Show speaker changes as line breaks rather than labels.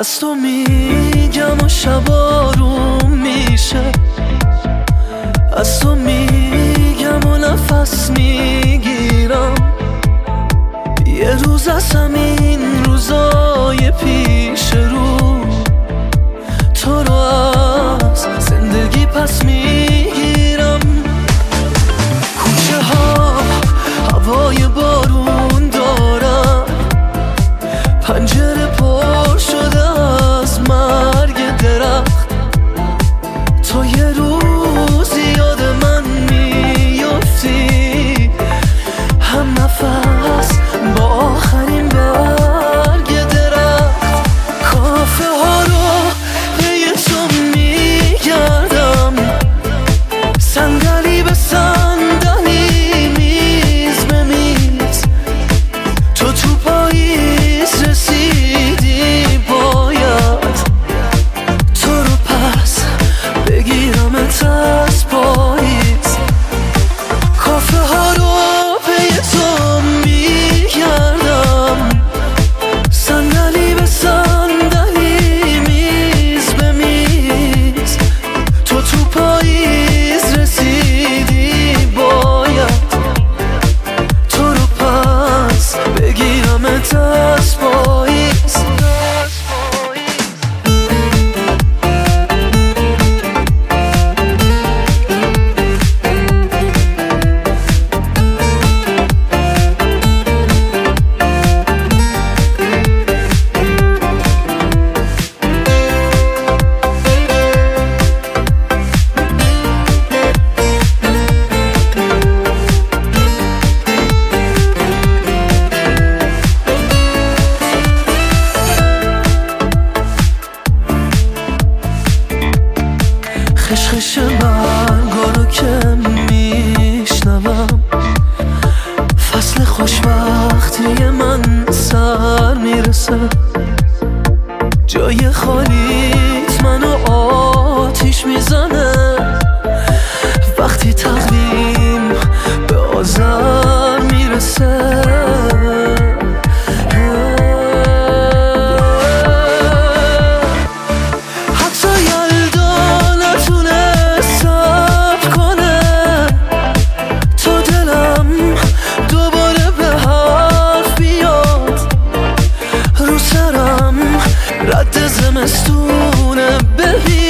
از تو میگم و شبا روم میشه، از تو میگم و نفس میگیرم. یه روز از همین روزای پیش رو تو رو از زندگی پس میگیرم. کوچه ها هوای بارون دارن، پنجره پر شده از مرگ درخت. تو یه روز یاد من میافتی، هم نفس با آخرین برگ درخت. کافه ها رو به تو میگردم، صندلی به صندلی، میز به میز. تو پاییز رسیدی، باید تو رو پس بگیرمت از پاییز. کافه ها رو به تو میگردم، صندلی به صندلی، میز به میز. تو پاییز رسیدی، باید تو رو پس بگیرمت از پاییز. خشخش برگا رو که میشنوم، فصل خوشبختی من سر میرسه. جای خالیت منو آتیش میزنه، وقتی تقویم به آذر میرسه. رد زمستونه ببین